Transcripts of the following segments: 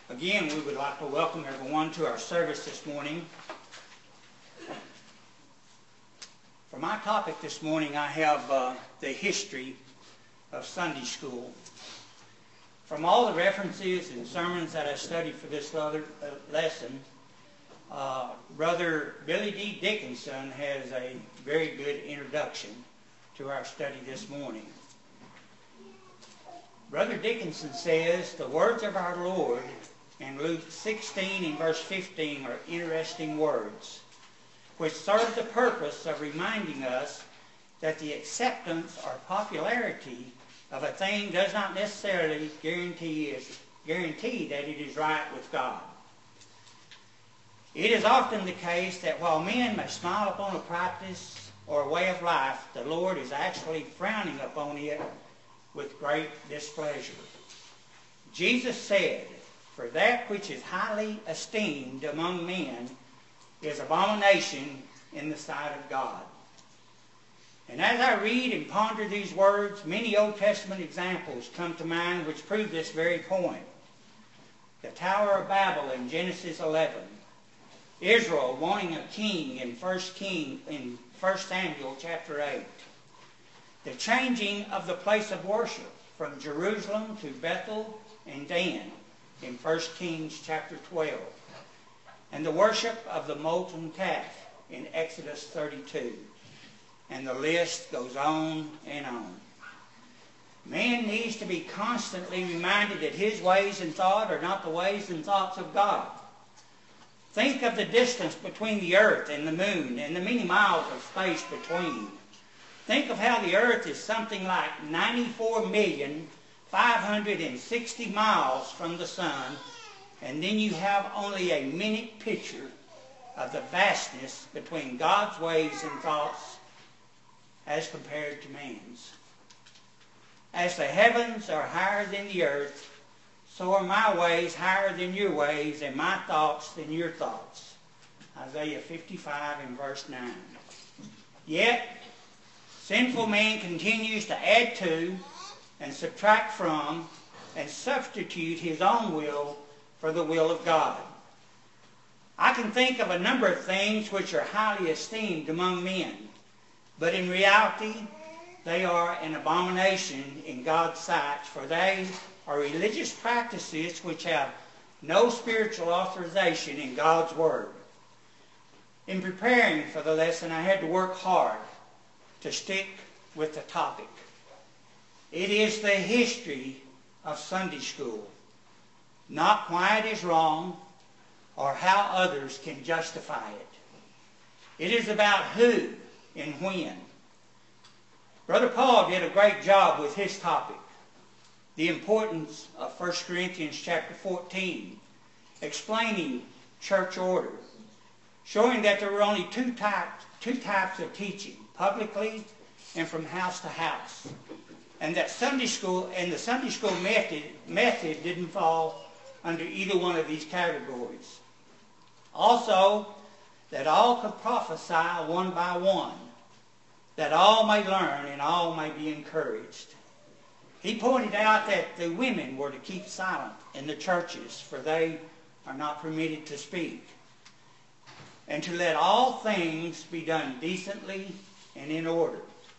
Again, we would like to welcome everyone to our service this morning. For my topic this morning, I have the history of Sunday school. From all the references and sermons that I studied for this lesson, Brother Billy D. Dickinson has a very good introduction to our study this morning. Brother Dickinson says, the words of our Lord in Luke 16 and verse 15 are interesting words, which serve the purpose of reminding us that the acceptance or popularity of a thing does not necessarily guarantee that it is right with God. It is often the case that while men may smile upon a practice or a way of life, the Lord is actually frowning upon it with great displeasure. Jesus said, "For that which is highly esteemed among men is abomination in the sight of God." And as I read and ponder these words, many Old Testament examples come to mind which prove this very point. The Tower of Babel in Genesis 11. Israel wanting a king in 1 Samuel chapter 8. The changing of the place of worship from Jerusalem to Bethel and Dan in 1 Kings chapter 12. And the worship of the molten calf in Exodus 32. And the list goes on and on. Man needs to be constantly reminded that his ways and thought are not the ways and thoughts of God. Think of the distance between the earth and the moon and the many miles of space between. Think of how the earth is something like 94,560 miles from the sun, and then you have only a minute picture of the vastness between God's ways and thoughts as compared to man's. As the heavens are higher than the earth, so are my ways higher than your ways, and my thoughts than your thoughts. Isaiah 55 and verse 9. Yet, sinful man continues to add to and subtract from and substitute his own will for the will of God. I can think of a number of things which are highly esteemed among men, but in reality, they are an abomination in God's sight, for they are religious practices which have no spiritual authorization in God's Word. In preparing for the lesson, I had to work hard to stick with the topic. It is the history of Sunday school, not why it is wrong or how others can justify it. It is about who and when. Brother Paul did a great job with his topic, the importance of 1 Corinthians chapter 14, explaining church order, showing that there were only two types of teaching, publicly and from house to house, and that Sunday school and the Sunday school method didn't fall under either one of these categories. Also, that all could prophesy one by one, that all may learn and all may be encouraged. He pointed out that the women were to keep silent in the churches, for they are not permitted to speak, and to let all things be done decently and in order.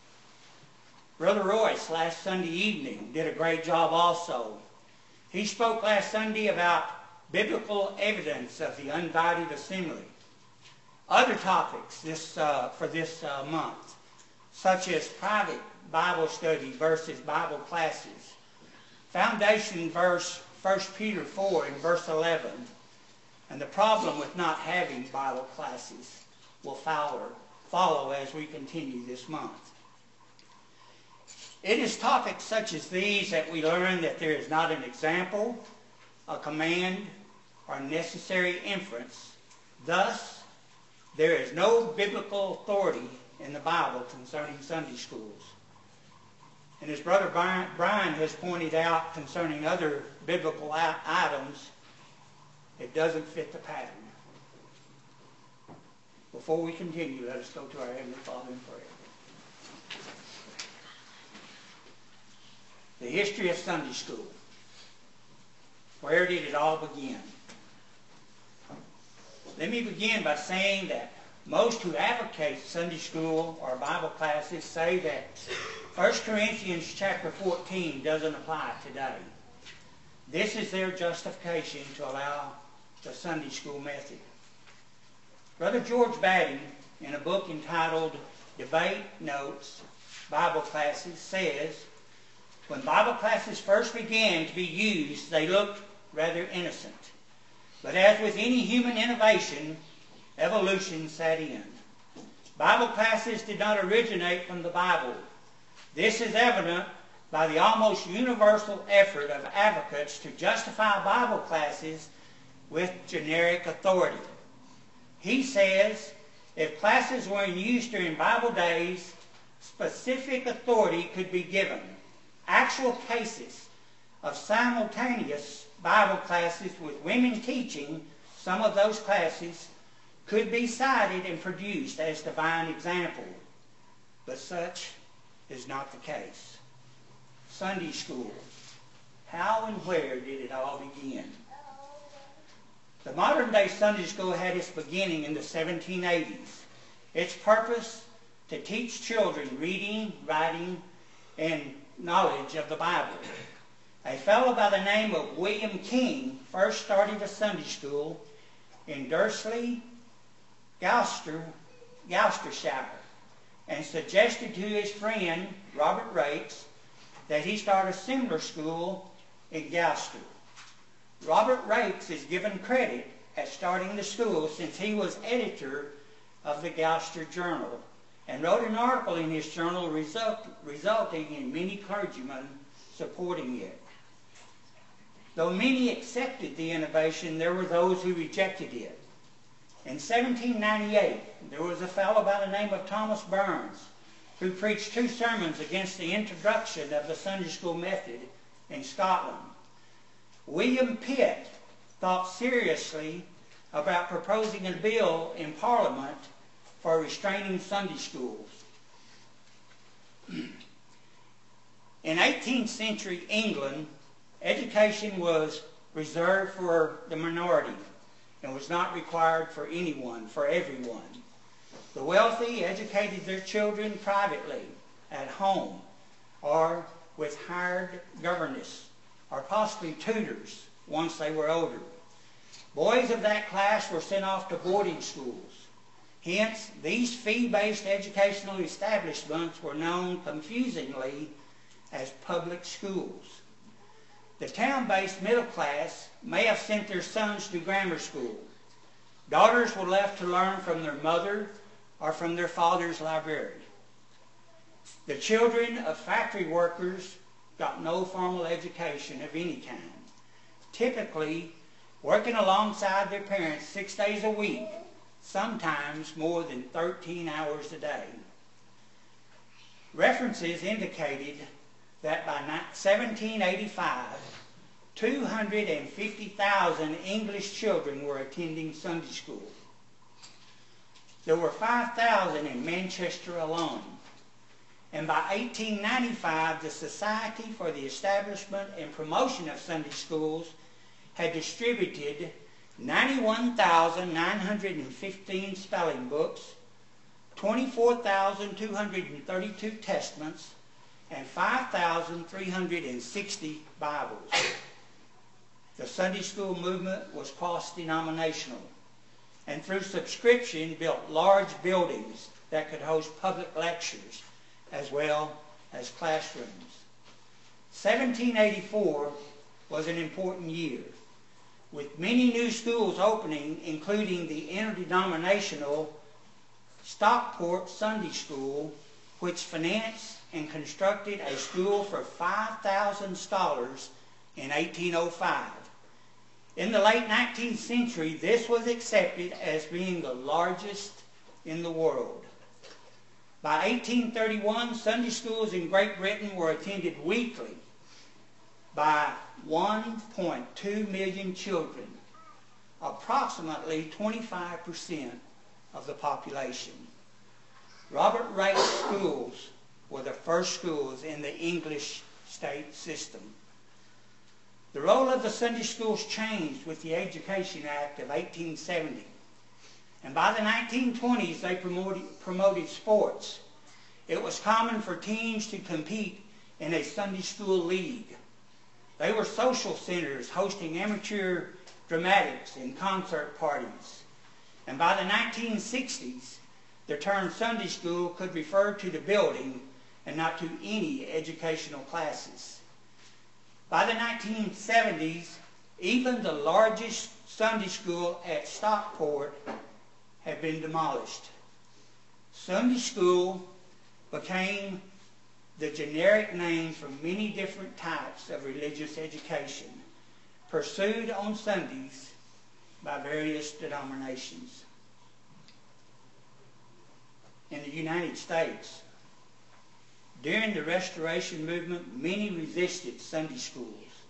Brother Royce last Sunday evening did a great job also. He spoke last Sunday about biblical evidence of the undivided assembly. Other topics for this month, such as private Bible study versus Bible classes, foundation verse 1 Peter 4 and verse 11, and the problem with not having Bible classes will follow as we continue this month. It is topics such as these that we learn that there is not an example, a command, or necessary inference. Thus, there is no biblical authority in the Bible concerning Sunday schools. And as Brother Brian has pointed out concerning other biblical items, it doesn't fit the pattern. Before we continue, let us go to our Heavenly Father in prayer. The history of Sunday school. Where did it all begin? Let me begin by saying that most who advocate Sunday school or Bible classes say that 1 Corinthians chapter 14 doesn't apply today. This is their justification to allow the Sunday school method. Brother George Batty, in a book entitled Debate Notes, Bible Classes, says, when Bible classes first began to be used, they looked rather innocent. But as with any human innovation, evolution set in. Bible classes did not originate from the Bible. This is evident by the almost universal effort of advocates to justify Bible classes with generic authority. He says, if classes were in use during Bible days, specific authority could be given. Actual cases of simultaneous Bible classes with women teaching some of those classes could be cited and produced as divine example. But such is not the case. Sunday school. How and where did it all begin? The modern day Sunday school had its beginning in the 1780s. Its purpose to teach children reading, writing, and knowledge of the Bible. A fellow by the name of William King first started a Sunday school in Dursley, Gloucestershire, and suggested to his friend Robert Raikes that he start a similar school in Gloucester. Robert Raikes is given credit at starting the school since he was editor of the Gloucester Journal and wrote an article in his journal resulting in many clergymen supporting it. Though many accepted the innovation, there were those who rejected it. In 1798, there was a fellow by the name of Thomas Burns who preached 2 sermons against the introduction of the Sunday school method in Scotland. William Pitt thought seriously about proposing a bill in Parliament for restraining Sunday schools. In 18th century England, education was reserved for the minority and was not required for anyone, for everyone. The wealthy educated their children privately, at home, or with hired governess, or possibly tutors once they were older. Boys of that class were sent off to boarding schools. Hence, these fee-based educational establishments were known confusingly as public schools. The town-based middle class may have sent their sons to grammar school. Daughters were left to learn from their mother or from their father's library. The children of factory workers got no formal education of any kind, typically working alongside their parents 6 days a week, sometimes more than 13 hours a day. References indicated that by 1785, 250,000 English children were attending Sunday school. There were 5,000 in Manchester alone. And by 1895, the Society for the Establishment and Promotion of Sunday Schools had distributed 91,915 spelling books, 24,232 testaments, and 5,360 Bibles. The Sunday school movement was cross-denominational, and through subscription built large buildings that could host public lectures as well as classrooms. 1784 was an important year, with many new schools opening, including the interdenominational Stockport Sunday School, which financed and constructed a school for 5,000 scholars in 1805. In the late 19th century, this was accepted as being the largest in the world. By 1831, Sunday schools in Great Britain were attended weekly by 1.2 million children, approximately 25% of the population. Robert Raikes schools were the first schools in the English state system. The role of the Sunday schools changed with the Education Act of 1870. And by the 1920s, they promoted sports. It was common for teens to compete in a Sunday school league. They were social centers hosting amateur dramatics and concert parties. And by the 1960s, the term Sunday school could refer to the building and not to any educational classes. By the 1970s, even the largest Sunday school at Stockport had been demolished. Sunday school became the generic name for many different types of religious education pursued on Sundays by various denominations. In the United States, during the Restoration Movement, many resisted Sunday schools.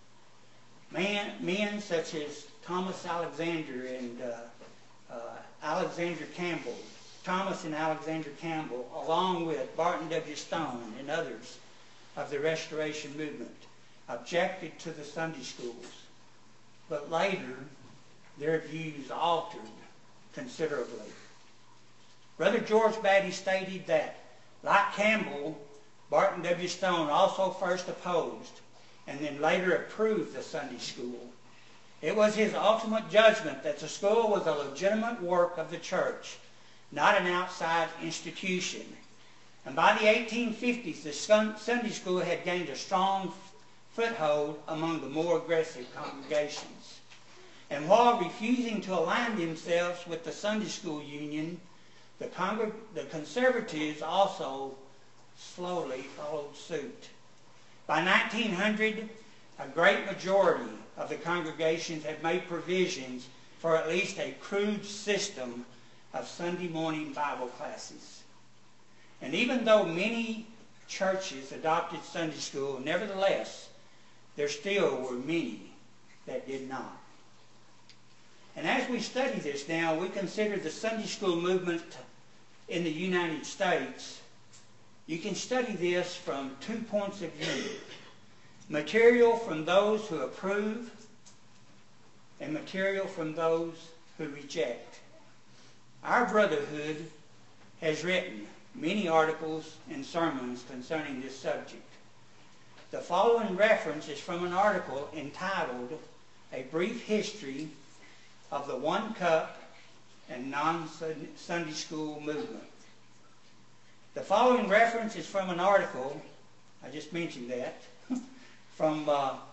Men such as Thomas Alexander and Alexander Campbell, Thomas and Alexander Campbell, along with Barton W. Stone and others of the Restoration Movement, objected to the Sunday schools. But later, their views altered considerably. Brother George Batty stated that, like Campbell, Barton W. Stone also first opposed and then later approved the Sunday school. It was his ultimate judgment that the school was a legitimate work of the church, not an outside institution. And by the 1850s, the Sunday school had gained a strong foothold among the more aggressive congregations. And while refusing to align themselves with the Sunday School Union, the conservatives also slowly followed suit. By 1900, a great majority of the congregations had made provisions for at least a crude system of Sunday morning Bible classes. And even though many churches adopted Sunday school, nevertheless, there still were many that did not. And as we study this now, we consider the Sunday school movement in the United States. You can study this from 2 points of view. Material from those who approve and material from those who reject. Our brotherhood has written many articles and sermons concerning this subject. The following reference is from an article entitled A Brief History of the One Cup and Non-Sunday School Movement. The following reference is from an article, I just mentioned that, from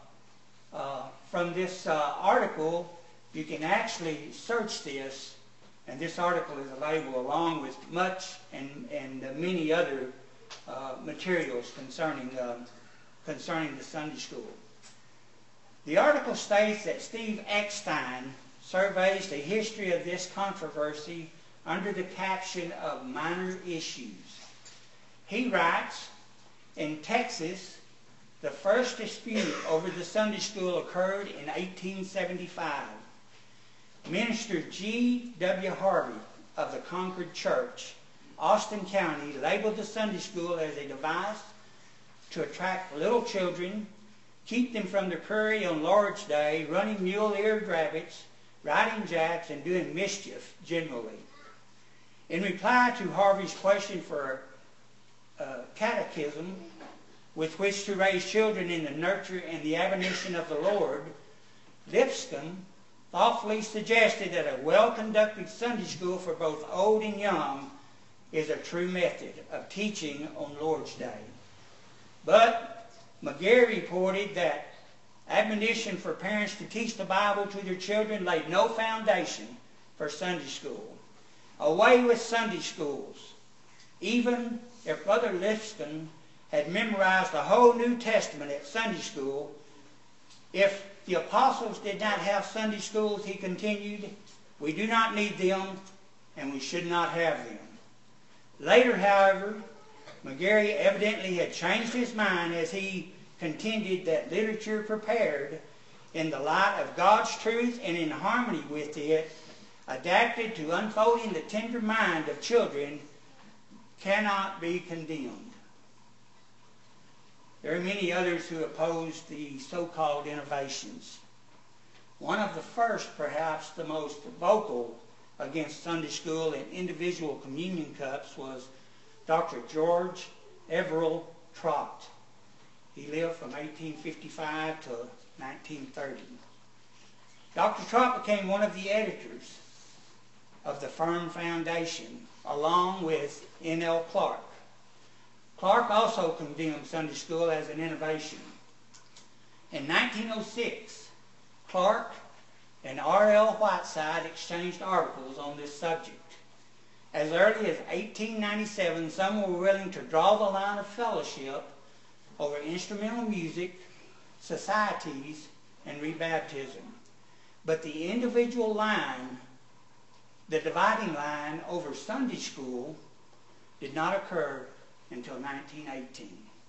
this article. You can actually search this, and this article is available along with much and many other materials concerning the Sunday school. The article states that Steve Eckstein surveys the history of this controversy under the caption of minor issues. He writes, in Texas, the first dispute over the Sunday school occurred in 1875. Minister G. W. Harvey of the Concord Church, Austin County, labeled the Sunday school as a device to attract little children, keep them from the prairie on Lord's Day, running mule-eared rabbits, riding jacks, and doing mischief generally. In reply to Harvey's question for catechism with which to raise children in the nurture and the admonition of the Lord, Lipscomb thoughtfully suggested that a well-conducted Sunday school for both old and young is a true method of teaching on Lord's Day. But McGarry reported that admonition for parents to teach the Bible to their children laid no foundation for Sunday school. Away with Sunday schools. Even if Brother Lipscomb had memorized the whole New Testament at Sunday school, if the apostles did not have Sunday schools, he continued, we do not need them and we should not have them. Later, however, McGarry evidently had changed his mind as he contended that literature prepared in the light of God's truth and in harmony with it, adapted to unfolding the tender mind of children, cannot be condemned. There are many others who opposed the so-called innovations. One of the first, perhaps the most vocal against Sunday school and individual communion cups, was Dr. George Everell Trott. He lived from 1855 to 1930. Dr. Trott became one of the editors of the Firm Foundation, along with N.L. Clark. Clark also condemned Sunday school as an innovation. In 1906, Clark and R.L. Whiteside exchanged articles on this subject. As early as 1897, some were willing to draw the line of fellowship over instrumental music, societies, and rebaptism. But the individual line, the dividing line over Sunday school, did not occur until 1918.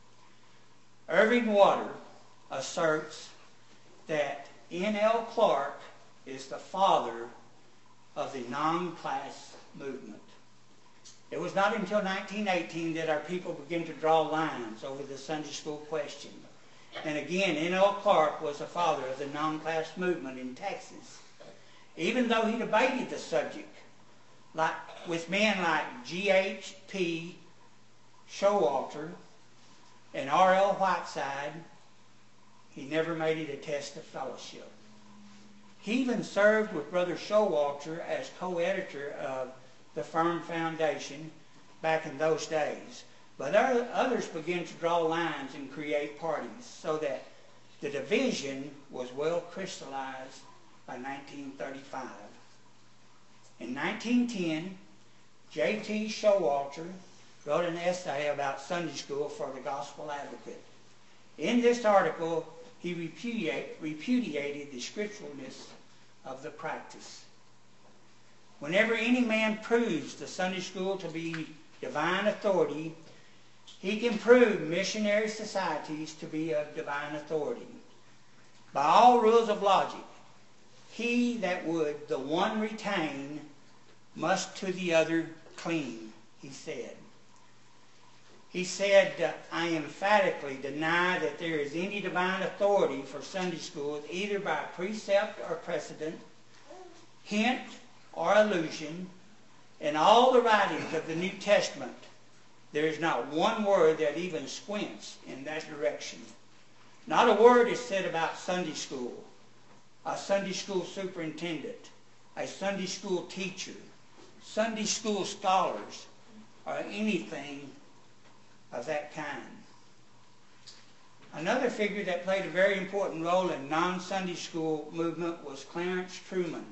Irving Water asserts that N.L. Clark is the father of the non-class movement. It was not until 1918 that our people began to draw lines over the Sunday school question. And again, N.L. Clark was the father of the non-class movement in Texas. Even though he debated the subject with men like G.H.P. Showalter and R.L. Whiteside, he never made it a test of fellowship. He even served with Brother Showalter as co-editor of the Firm Foundation back in those days. But others began to draw lines and create parties, so that the division was well crystallized by 1935. In 1910, J.T. Showalter wrote an essay about Sunday school for the Gospel Advocate. In this article, he repudiated the scripturalness of the practice. Whenever any man proves the Sunday school to be divine authority, he can prove missionary societies to be of divine authority. By all rules of logic, he that would the one retain must to the other cling, he said. He said, I emphatically deny that there is any divine authority for Sunday schools, either by precept or precedent, hint or allusion. In all the writings of the New Testament, there is not one word that even squints in that direction. Not a word is said about Sunday school, a Sunday school superintendent, a Sunday school teacher, Sunday school scholars, or anything of that kind. Another figure that played a very important role in non-Sunday school movement was Clarence Truman,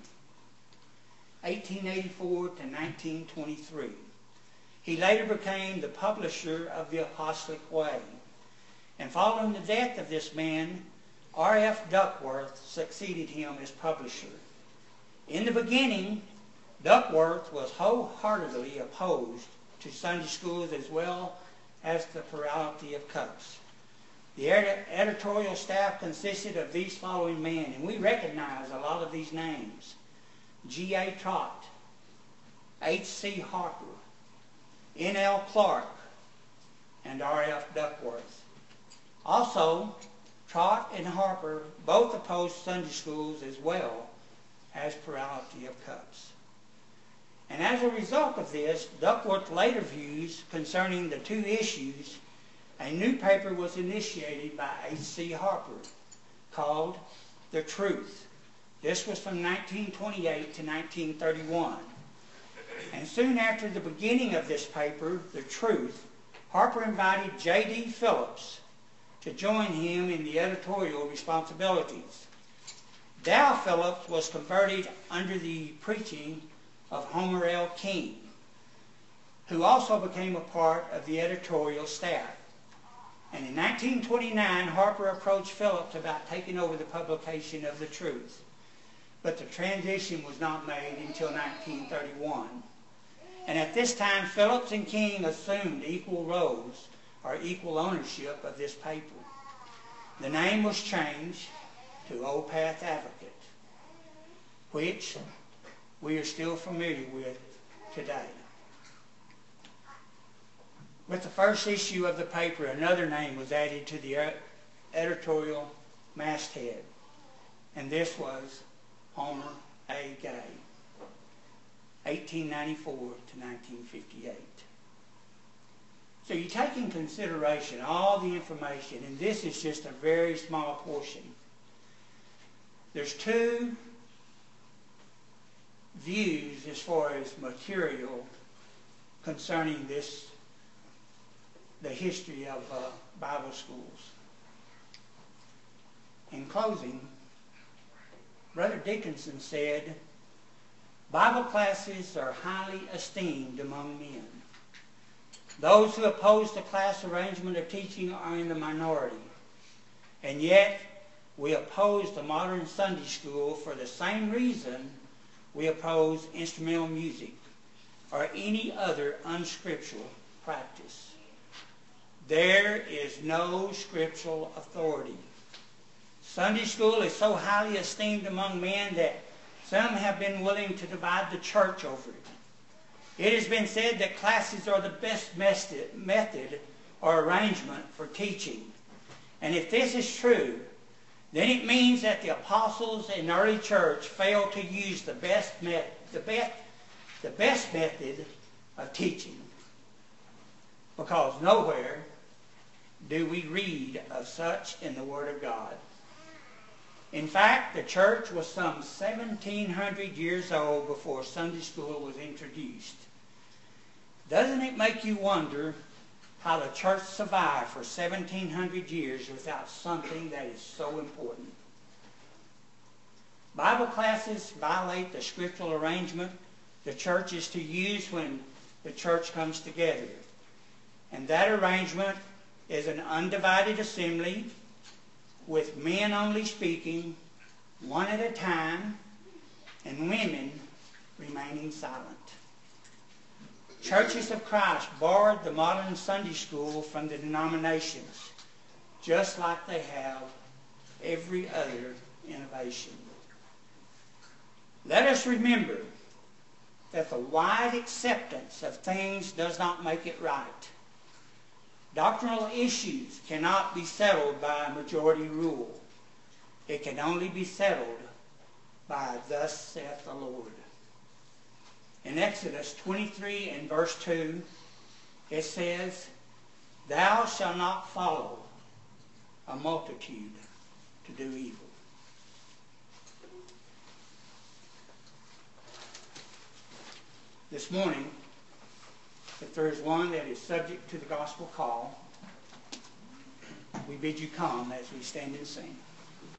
1884 to 1923. He later became the publisher of the Apostolic Way. And following the death of this man, R.F. Duckworth succeeded him as publisher. In the beginning, Duckworth was wholeheartedly opposed to Sunday schools as well as the plurality of cups. The editorial staff consisted of these following men, and we recognize a lot of these names: G.A. Trott, H.C. Harper, N.L. Clark, and R.F. Duckworth. Also, Trott and Harper both opposed Sunday schools as well as plurality of cups. And as a result of this, Duckworth's later views concerning the two issues, a new paper was initiated by H.C. Harper called The Truth. This was from 1928 to 1931. And soon after the beginning of this paper, The Truth, Harper invited J.D. Phillips to join him in the editorial responsibilities. Dow Phillips was converted under the preaching of Homer L. King, who also became a part of the editorial staff. And in 1929, Harper approached Phillips about taking over the publication of The Truth. But the transition was not made until 1931. And at this time, Phillips and King assumed equal roles or equal ownership of this paper. The name was changed to Old Path Advocate, which we are still familiar with today. With the first issue of the paper, another name was added to the editorial masthead, and this was Homer A. Gay, 1894 to 1958. So you take in consideration all the information, and this is just a very small portion. There's two views as far as material concerning the history of Bible schools. In closing, Brother Dickinson said, Bible classes are highly esteemed among men. Those who oppose the class arrangement of teaching are in the minority. And yet, we oppose the modern Sunday school for the same reason we oppose instrumental music or any other unscriptural practice. There is no scriptural authority. Sunday school is so highly esteemed among men that some have been willing to divide the church over it. It has been said that classes are the best method or arrangement for teaching. And if this is true, then it means that the apostles in the early church failed to use the best method of teaching. Because nowhere do we read of such in the Word of God. In fact, the church was some 1,700 years old before Sunday school was introduced. Doesn't it make you wonder how the church survived for 1,700 years without something that is so important? Bible classes violate the scriptural arrangement the church is to use when the church comes together. And that arrangement is an undivided assembly with men only speaking, one at a time, and women remaining silent. Churches of Christ borrowed the modern Sunday school from the denominations, just like they have every other innovation. Let us remember that the wide acceptance of things does not make it right. Doctrinal issues cannot be settled by a majority rule. It can only be settled by thus saith the Lord. In Exodus 23 and verse 2, it says, Thou shalt not follow a multitude to do evil. This morning, if there is one that is subject to the gospel call, we bid you come as we stand and sing.